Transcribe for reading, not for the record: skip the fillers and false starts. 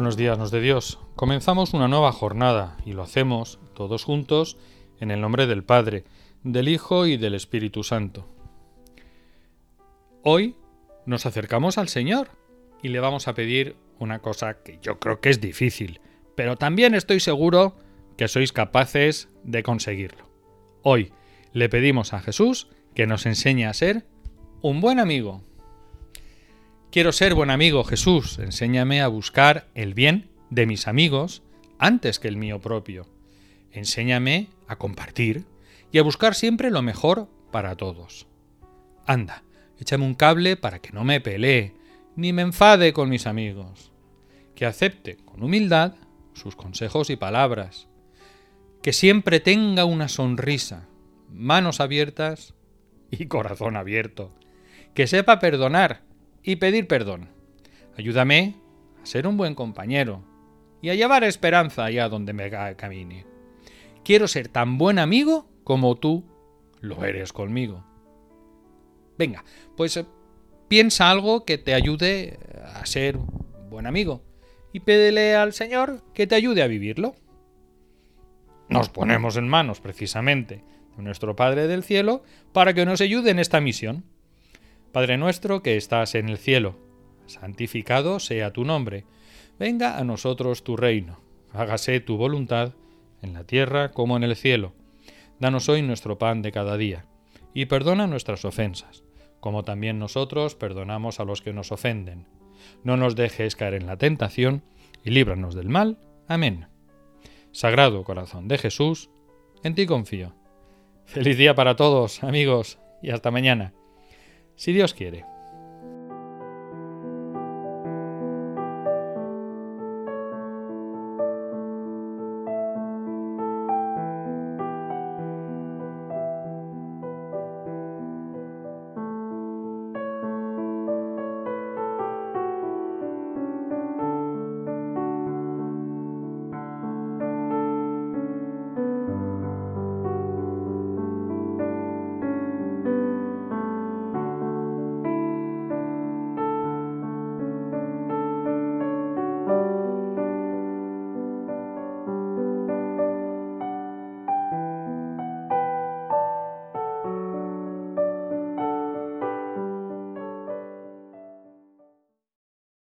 Buenos días, nos de Dios. Comenzamos una nueva jornada y lo hacemos todos juntos en el nombre del Padre, del Hijo y del Espíritu Santo. Hoy nos acercamos al Señor y le vamos a pedir una cosa que yo creo que es difícil, pero también estoy seguro que sois capaces de conseguirlo. Hoy le pedimos a Jesús que nos enseñe a ser un buen amigo. Quiero ser buen amigo, Jesús. Enséñame a buscar el bien de mis amigos antes que el mío propio. Enséñame a compartir y a buscar siempre lo mejor para todos. Anda, échame un cable para que no me pelee ni me enfade con mis amigos. Que acepte con humildad sus consejos y palabras. Que siempre tenga una sonrisa, manos abiertas y corazón abierto. Que sepa perdonar y pedir perdón. Ayúdame a ser un buen compañero y a llevar esperanza allá donde me camine. Quiero ser tan buen amigo como tú lo eres conmigo. Venga, pues piensa algo que te ayude a ser buen amigo y pídele al Señor que te ayude a vivirlo. Nos ponemos en manos, precisamente, de nuestro Padre del Cielo para que nos ayude en esta misión. Padre nuestro que estás en el cielo, santificado sea tu nombre. Venga a nosotros tu reino. Hágase tu voluntad en la tierra como en el cielo. Danos hoy nuestro pan de cada día. Y perdona nuestras ofensas, como también nosotros perdonamos a los que nos ofenden. No nos dejes caer en la tentación y líbranos del mal. Amén. Sagrado corazón de Jesús, en ti confío. Feliz día para todos, amigos, y hasta mañana. Si Dios quiere.